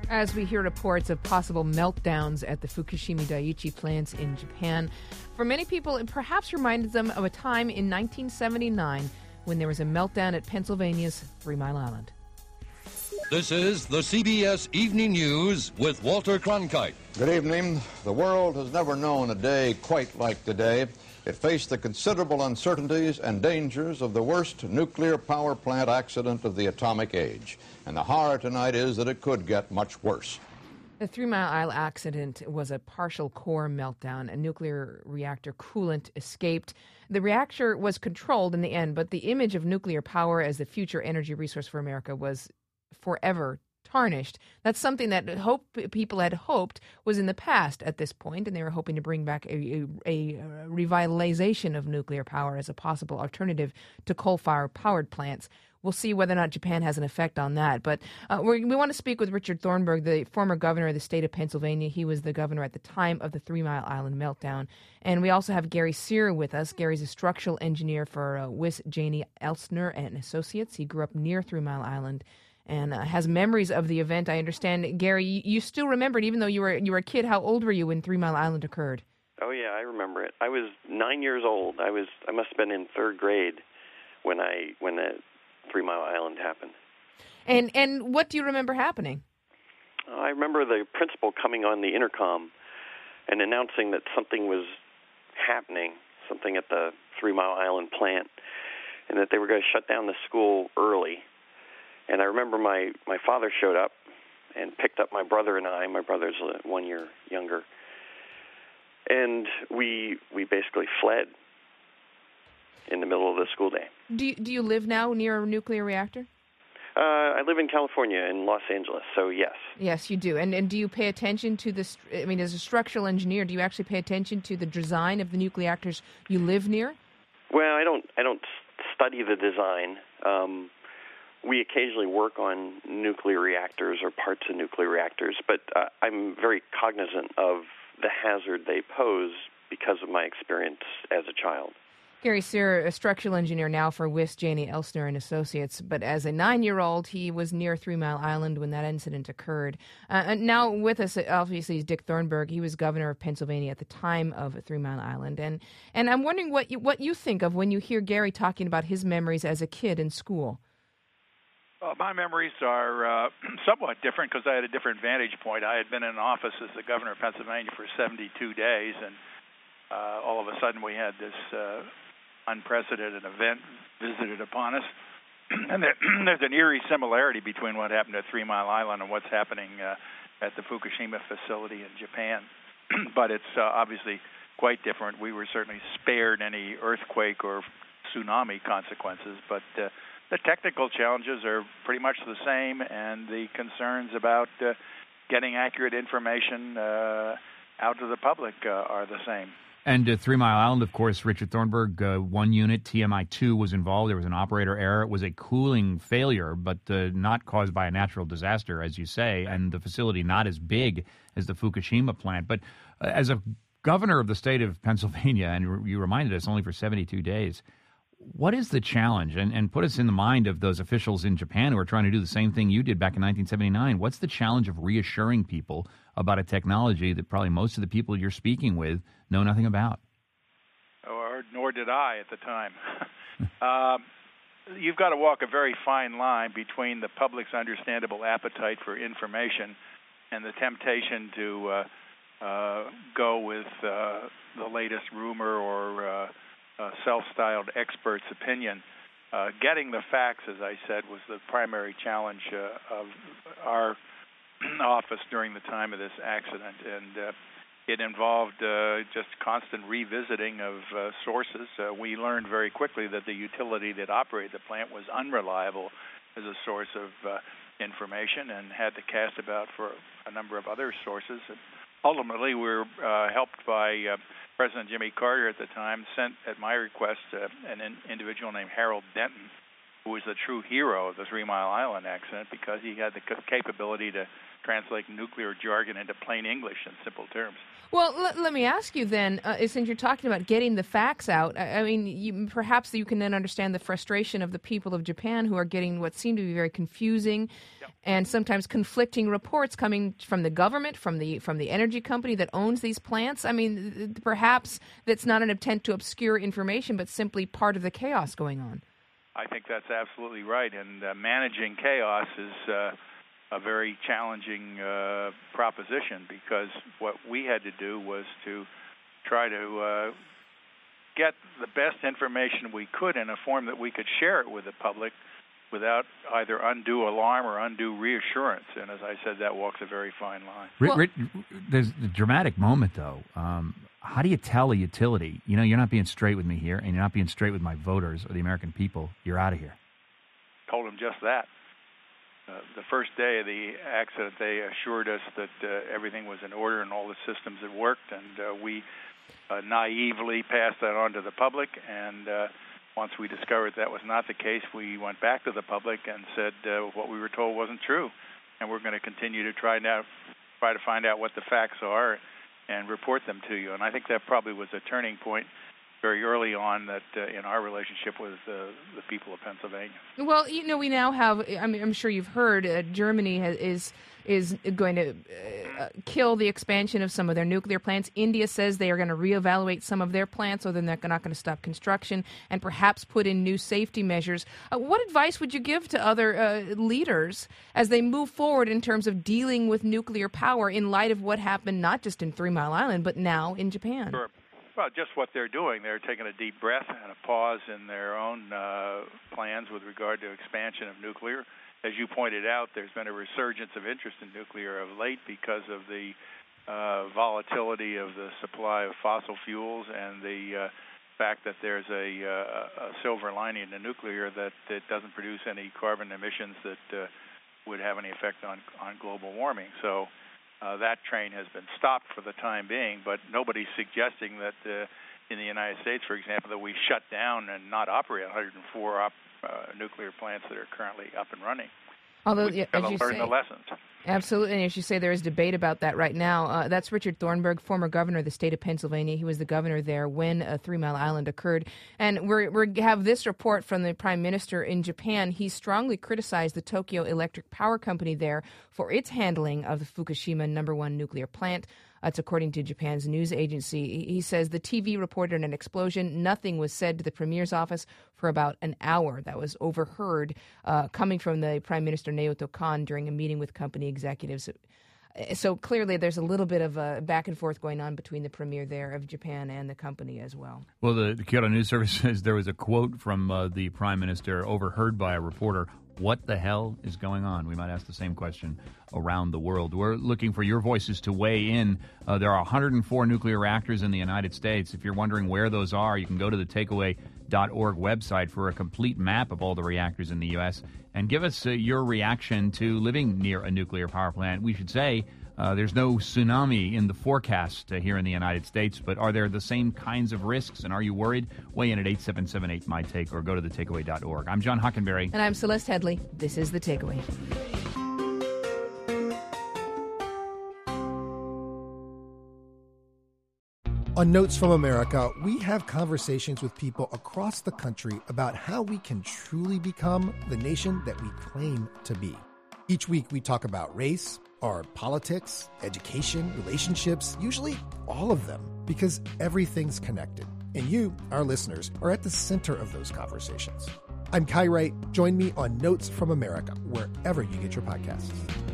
As we hear reports of possible meltdowns at the Fukushima Daiichi plants in Japan, for many people it perhaps reminded them of a time in 1979 when there was a meltdown at Pennsylvania's 3 Mile Island. This is the CBS Evening News with Walter Cronkite. Good evening. The world has never known a day quite like today. It faced the considerable uncertainties and dangers of the worst nuclear power plant accident of the atomic age. And the horror tonight is that it could get much worse. The 3 Mile Island accident was a partial core meltdown. A nuclear reactor coolant escaped. The reactor was controlled in the end, but the image of nuclear power as the future energy resource for America was forever tarnished. That's something that people had hoped was in the past at this point, and they were hoping to bring back a revitalization of nuclear power as a possible alternative to coal-fired powered plants. We'll see whether or not Japan has an effect on that. But we want to speak with Richard Thornburg, the former governor of the state of Pennsylvania. He was the governor at the time of the 3 Mile Island meltdown. And we also have Gary Sear with us. Gary's a structural engineer for Wiss Janney Elstner and Associates. He grew up near 3 Mile Island and has memories of the event. I understand, Gary, you still remember it, even though you were a kid. How old were you when 3 Mile Island occurred? Oh yeah, I remember it. I was 9 years old. I must have been in third grade when the 3 Mile Island happened. And what do you remember happening? I remember the principal coming on the intercom and announcing that something was happening, something at the 3 Mile Island plant, and that they were going to shut down the school early. And I remember my father showed up and picked up my brother and I. My brother's 1 year younger. And we basically fled in the middle of the school day. Do you live now near a nuclear reactor? I live in California, in Los Angeles, so yes. Yes, you do. And do you pay attention to this? I mean, as a structural engineer, do you actually pay attention to the design of the nuclear reactors you live near? Well, I don't study the design. We occasionally work on nuclear reactors or parts of nuclear reactors, but I'm very cognizant of the hazard they pose because of my experience as a child. Gary Sear, a structural engineer now for Wiss Janney Elstner and Associates, but as a 9-year-old, he was near 3 Mile Island when that incident occurred. And now with us, obviously, is Dick Thornburg. He was governor of Pennsylvania at the time of 3 Mile Island. And I'm wondering what you think of when you hear Gary talking about his memories as a kid in school. Well, my memories are somewhat different because I had a different vantage point. I had been in office as the governor of Pennsylvania for 72 days, and all of a sudden we had this unprecedented event visited upon us. And there's an eerie similarity between what happened at 3 Mile Island and what's happening at the Fukushima facility in Japan. But it's obviously quite different. We were certainly spared any earthquake or tsunami consequences, but the technical challenges are pretty much the same, and the concerns about getting accurate information out to the public are the same. And 3 Mile Island, of course, Richard Thornburg, one unit, TMI-2, was involved. There was an operator error. It was a cooling failure, but not caused by a natural disaster, as you say, and the facility not as big as the Fukushima plant. But as a governor of the state of Pennsylvania, and you reminded us only for 72 days, what is the challenge? And put us in the mind of those officials in Japan who are trying to do the same thing you did back in 1979. What's the challenge of reassuring people about a technology that probably most of the people you're speaking with know nothing about? Or nor did I at the time. You've got to walk a very fine line between the public's understandable appetite for information and the temptation to go with the latest rumor or self-styled expert's opinion. Getting the facts, as I said, was the primary challenge of our office during the time of this accident, and it involved just constant revisiting of sources. We learned very quickly that the utility that operated the plant was unreliable as a source of information and had to cast about for a number of other sources. And ultimately, we were helped by President Jimmy Carter at the time, sent at my request an individual named Harold Denton, who was the true hero of the 3 Mile Island accident because he had the capability to translate nuclear jargon into plain English in simple terms. Well, let me ask you then, since you're talking about getting the facts out, I mean, perhaps you can then understand the frustration of the people of Japan who are getting what seem to be very confusing and sometimes conflicting reports coming from the government, from the energy company that owns these plants. I mean, perhaps that's not an attempt to obscure information, but simply part of the chaos going on. I think that's absolutely right, and managing chaos is a very challenging proposition because what we had to do was to try to get the best information we could in a form that we could share it with the public without either undue alarm or undue reassurance. And as I said, that walks a very fine line. There's a dramatic moment, though. How do you tell a utility, you know, you're not being straight with me here, and you're not being straight with my voters or the American people, you're out of here? Told them just that. The first day of the accident, they assured us that everything was in order and all the systems had worked, and we naively passed that on to the public. And once we discovered that was not the case, we went back to the public and said what we were told wasn't true, and we're going to continue to try to find out what the facts are and report them to you. And I think that probably was a turning point very early on that in our relationship with the people of Pennsylvania. Well, you know, we now have, I mean, I'm sure you've heard, Germany is going to kill the expansion of some of their nuclear plants. India says they are going to reevaluate some of their plants, or they're not going to stop construction and perhaps put in new safety measures. What advice would you give to other leaders as they move forward in terms of dealing with nuclear power in light of what happened not just in 3 Mile Island, but now in Japan? Sure. Well, just what they're doing. They're taking a deep breath and a pause in their own plans with regard to expansion of nuclear. As you pointed out, there's been a resurgence of interest in nuclear of late because of the volatility of the supply of fossil fuels and the fact that there's a silver lining to nuclear that it doesn't produce any carbon emissions that would have any effect on global warming. So that train has been stopped for the time being, but nobody's suggesting that in the United States, for example, that we shut down and not operate 104 nuclear plants that are currently up and running. Although, We've got to learn the lessons. Absolutely, and as you say, there is debate about that right now. That's Richard Thornburg, former governor of the state of Pennsylvania. He was the governor there when 3 Mile Island occurred. And we have this report from the prime minister in Japan. He strongly criticized the Tokyo Electric Power Company there for its handling of the Fukushima #1 nuclear plant. That's according to Japan's news agency. He says the TV reported an explosion. Nothing was said to the premier's office for about an hour. That was overheard coming from the Prime Minister Naoto Kan during a meeting with company executives. So clearly there's a little bit of a back and forth going on between the premier there of Japan and the company as well. Well, the Kyoto News Service says there was a quote from the Prime Minister overheard by a reporter. What the hell is going on? We might ask the same question around the world. We're looking for your voices to weigh in. There are 104 nuclear reactors in the United States. If you're wondering where those are, you can go to the takeaway.org website for a complete map of all the reactors in the U.S. and give us your reaction to living near a nuclear power plant. We should say there's no tsunami in the forecast here in the United States, but are there the same kinds of risks, and are you worried? Weigh in at 877-8-MY-TAKE or go to thetakeaway.org. I'm John Hockenberry. And I'm Celeste Headley. This is The Takeaway. On Notes from America, we have conversations with people across the country about how we can truly become the nation that we claim to be. Each week we talk about race, our politics, education, relationships, usually all of them, because everything's connected. And you, our listeners, are at the center of those conversations. I'm Kai Wright. Join me on Notes from America, wherever you get your podcasts.